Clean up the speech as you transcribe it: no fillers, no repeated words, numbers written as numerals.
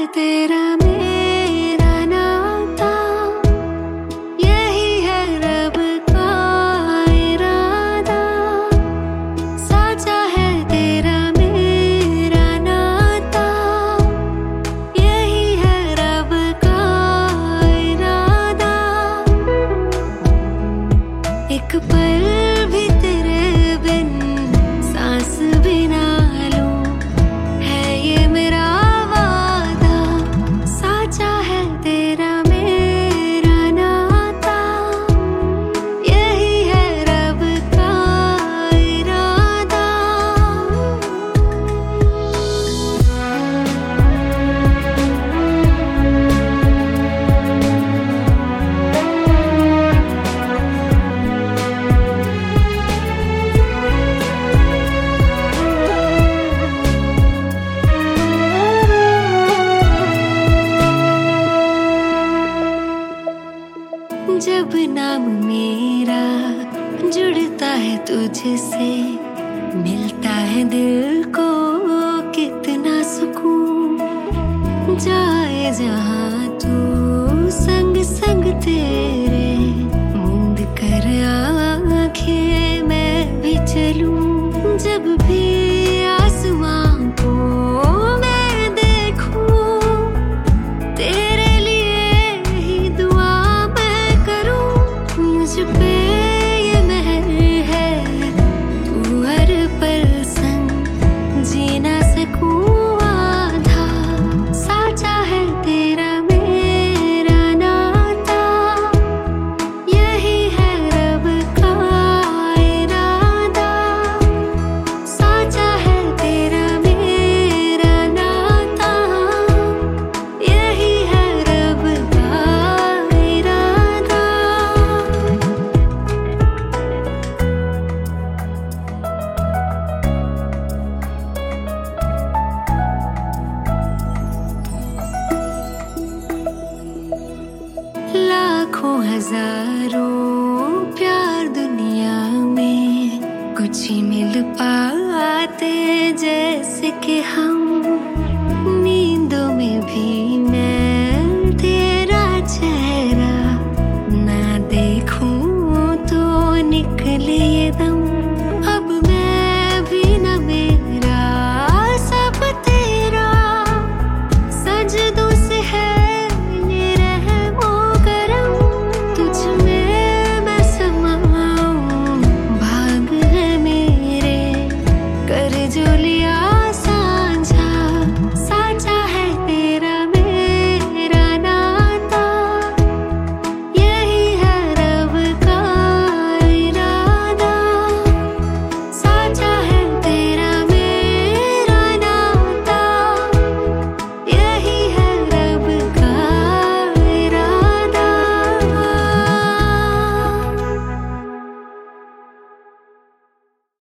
तेरा मेरा नाता, यही है रब का इरादा। साचा है तेरा मेरा नाता, यही है रब का इरादा। एक पल भी तेरे बिन सांस भी ना लूं, है ये मेरा वादा। साचा है तेरा मेरा नाता, यही है रब का इरादा। जब नाम मेरा जुड़ता है तुझसे, मिलता है दिल को कितना सुकून। जाए जहाँ तू संग संग तेरे, मूंद कर आँखें मैं भी चलूं। जब भी आसमां को मैं देखूं, तेरे लिए ही दुआ मैं करूं। मुझ पे ये मेहर है, तू हर पल संग जी ना सकूं आधा। साचा है तेरा मेरा नाता, यही है रब का इरादा। साचा है तेरा मेरा नाता, यही है रब का इरादा। लाखों हजारों प्यार दुनिया में, कुछ ही मिल पाते जैसे कि हम। नींदों में भी मैं